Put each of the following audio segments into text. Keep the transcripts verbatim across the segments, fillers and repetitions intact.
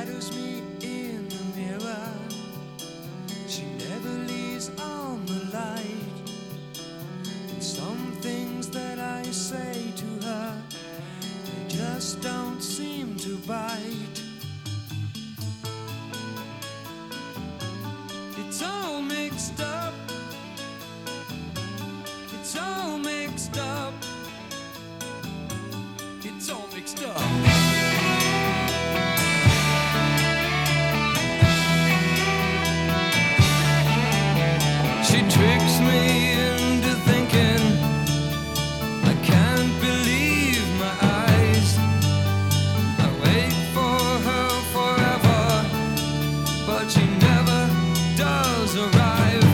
shadows me in the mirror. She never leaves on the light. And some things that I say to her, they just don't seem to bite. It's all mixed up. It's all mixed up. It's all mixed up. She tricks me into thinking I can't believe my eyes. I wait for her forever, but she never does arrive.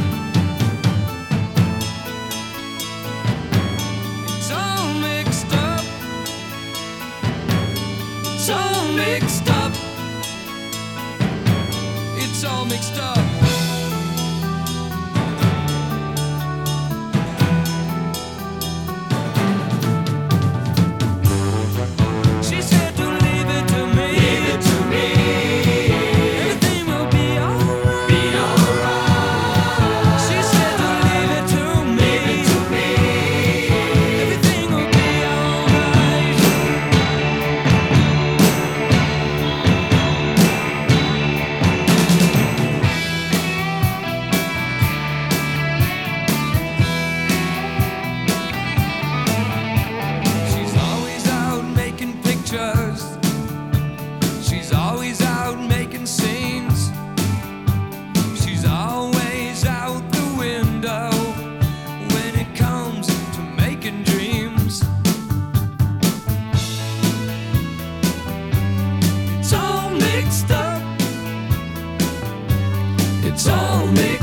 It's all mixed up. It's all mixed up. It's all mixed up. She's always out making scenes. She's always out the window when it comes to making dreams. It's all mixed up. It's all mixed up.